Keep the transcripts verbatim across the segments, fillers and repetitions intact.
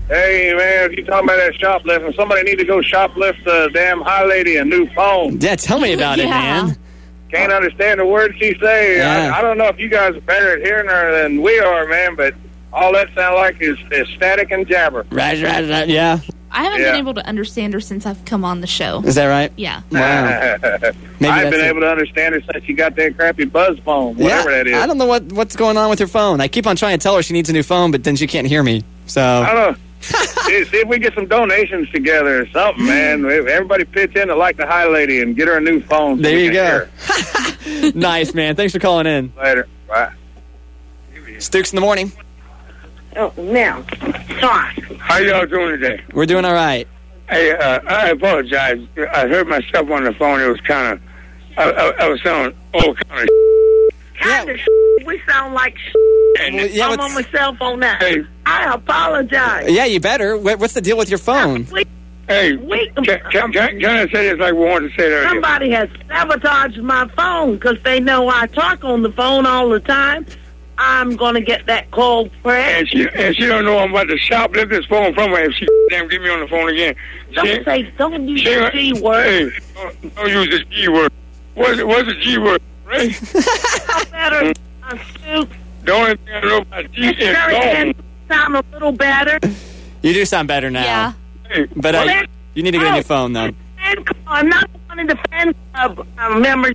Hey, man, if you're talking about that shoplifting, somebody need to go shoplift the damn high lady a new phone. Yeah, tell me about yeah. it, man. Can't understand the words she say. Yeah. I, I don't know if you guys are better at hearing her than we are, man, but all that sounds like is, is static and jabber. Right, right, right, yeah. I haven't Yeah. been able to understand her since I've come on the show. Is that right? Yeah. Wow. Maybe I've that's been it. able to understand her since she got that crappy buzz phone, whatever yeah, that is. I don't know what, what's going on with her phone. I keep on trying to tell her she needs a new phone, but then she can't hear me. So I don't know. see, see if we get some donations together or something, man. Everybody pitch in to like the high lady and get her a new phone. So there we you can go. hear her. Nice, man. Thanks for calling in. Later. Bye. Stooks in the morning. Oh, now, sorry. How y'all doing today? We're doing all right. Hey, uh, I apologize. I heard myself on the phone. It was kind of, I, I, I was sounding all kind of. Kind of we sound like And Well, yeah, I'm what's- on my cell phone now. Hey. I apologize. Yeah, you better. What, what's the deal with your phone? We, Hey, we, can, can, can, can I say this like we wanted to say it earlier? somebody has sabotaged my phone because they know I talk on the phone all the time. I'm going to get that call pressed. And she and she don't know I'm about to shoplift this phone from her if she damn get me on the phone again. Don't She- say, don't use she- the G word. Hey, don't, don't use the G word. What's, what's the G word, right? Better, uh, Stu. The only thing I know about G is Carrie gone. can sound a little better. You do sound better now. Yeah. Hey, But Well, uh, then- you need to get a oh, new phone, though. fan club. I'm not one of the fan club uh, members.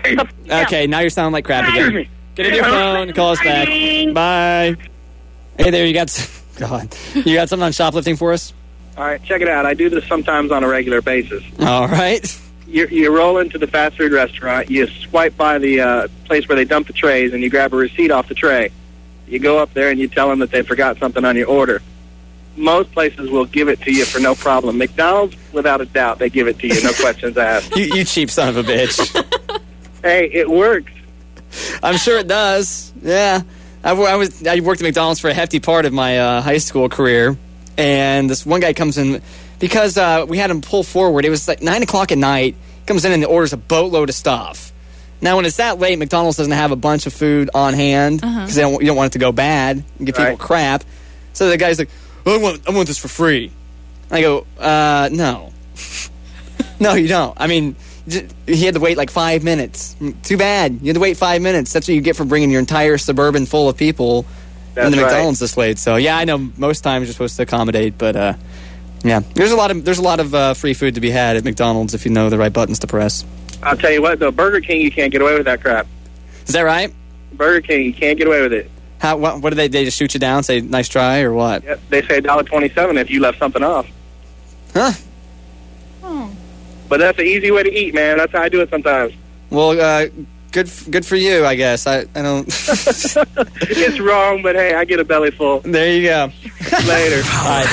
Okay, now you're sounding like crap excuse again. me. Get a new phone. Call us back. Bye. Hey there, you got... s- God. You got something on shoplifting for us? All right, check it out. I do this sometimes on a regular basis. All right. You, you roll into the fast food restaurant, you swipe by the uh, place where they dump the trays, and you grab a receipt off the tray. You go up there and you tell them that they forgot something on your order. Most places will give it to you for no problem. McDonald's, without a doubt, they give it to you, no questions asked. You, you cheap son of a bitch. Hey, it works. I'm sure it does. Yeah. I, w- I was I worked at McDonald's for a hefty part of my uh, high school career, and this one guy comes in because uh, we had him pull forward. It was like nine o'clock at night. He comes in and orders a boatload of stuff. Now, when it's that late, McDonald's doesn't have a bunch of food on hand because Uh-huh. they don't, you don't want it to go bad and give people Right. crap. So the guy's like, oh, I want I want this for free. I go, uh, no. No, you don't. I mean, j- he had to wait like five minutes. Too bad. You had to wait five minutes. That's what you get for bringing your entire Suburban full of people That's into right. McDonald's this late. So, yeah, I know most times you're supposed to accommodate, but, uh, yeah. There's a lot of there's a lot of uh, free food to be had at McDonald's if you know the right buttons to press. I'll tell you what, though, Burger King, you can't get away with that crap. Is that right? Burger King, you can't get away with it. How? What, what do they, they just shoot you down, say, nice try, or what? Yep, they say one dollar twenty-seven if you left something off. Huh? Oh. But that's an easy way to eat, man. That's how I do it sometimes. Well, uh, good f- good for you, I guess. I, I don't... It's wrong, but hey, I get a belly full. There you go. Later. All right.